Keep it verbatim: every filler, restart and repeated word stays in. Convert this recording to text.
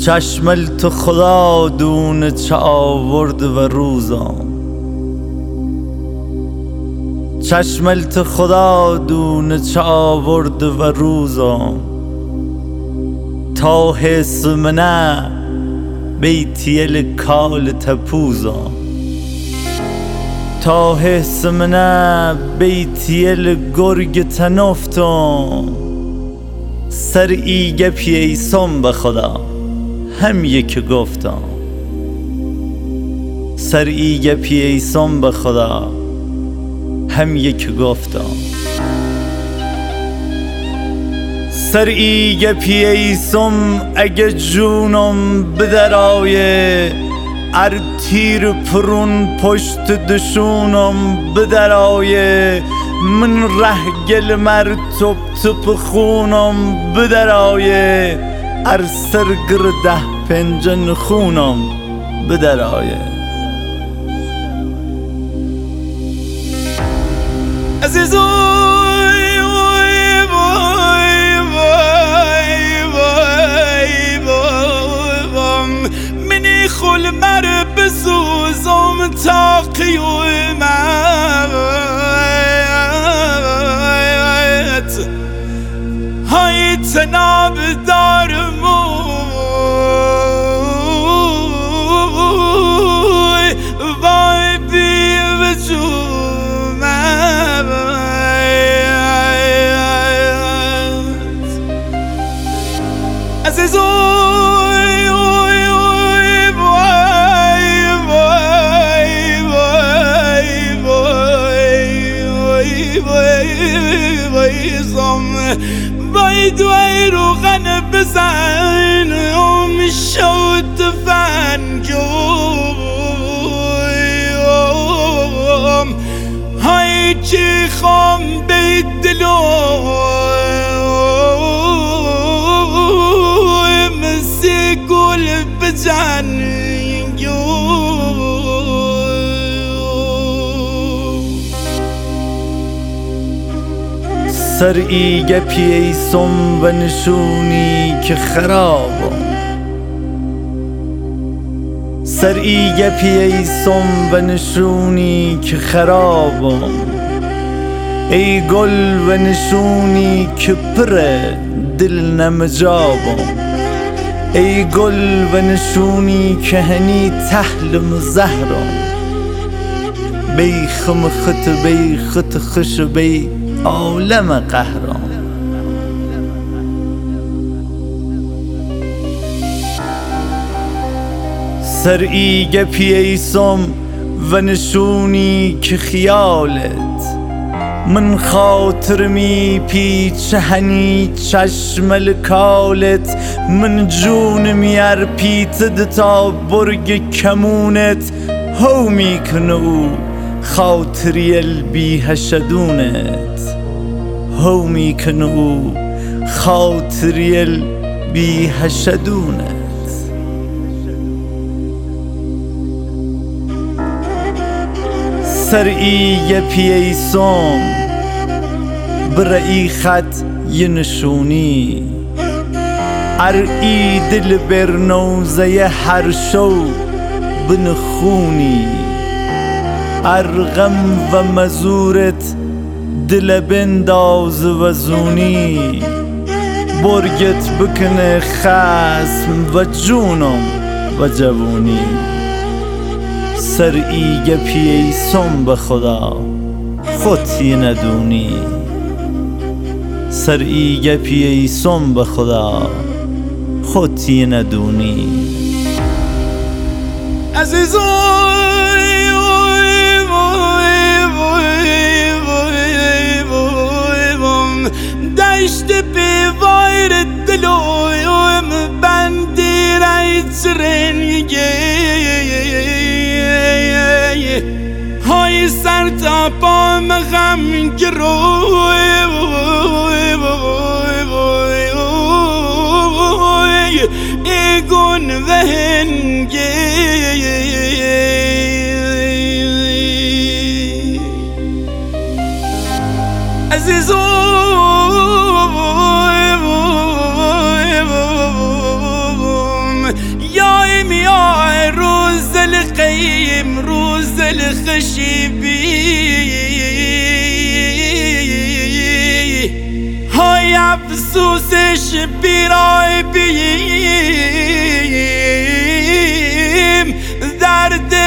چشمل تو خدا دونه چه آورد و روزام، چشمل تو خدا دونه چه آورد و روزام. تا حس منه بیتیل کال تپوزام، تا حس منه بیتیل گرگ تنفتم. سر ایگه پییسم به خدا هم یک گفتم، سر ایگه پییسم به خدا هم یک گفتم. سر ایگه پییسم اگه جونم بدرایه، ار تیر پرون پشت دشونم بدرایه. من ره گل مر توپ توپ خونم بدرایه، ار سرگر ده پنجن خونم بدرایه. عزیزوی وای وای وای وای وای منی خل مر بسوزم تا قیومت، های تناب دارموی وای بی وجومت. عزیزوی وای وای وای وای وای وای وای وای زم وای دوی روغن بزن ام شود فنجوم. های چی خام بی دلوم مسی گل بجن. سر ایگه پییسم و نشونی که خرابم، سر ایگه پییسم و نشونی که خرابم. ای گل و نشونی که پره دل نمجابم، ای گل و نشونی که هنی تحلم زهرم. بی خم خط بی خط خش بی عالم قهرم. سر ایگه پییسم و نشونی که خیالت. من خاطر می پیچ هنی چشمل کالت. من جون میار پیتد تا برگ کمونت. هو میکنه او خاطری البی هشدونت، هو میکنه او خاطری البی هشدونت. سر ایگه پییسم برای خط یه نشونی، ار ای دل برنوزه هر شو بنخونی. ار غم و مزورت دل بنداز و زونی، برگت بکنه خسم و جونم و جوونی. سر ایگه پییسم به خدا خودی ندونی، سر ایگه پییسم به خدا خودی ندونی. عزیزوی دشت پیوار دلویم بندی رایت رنگی. های سر تا پام غم گروی ایگون و هنگی. عزیزوی خشیبی های افسوسش بیرای بیم درد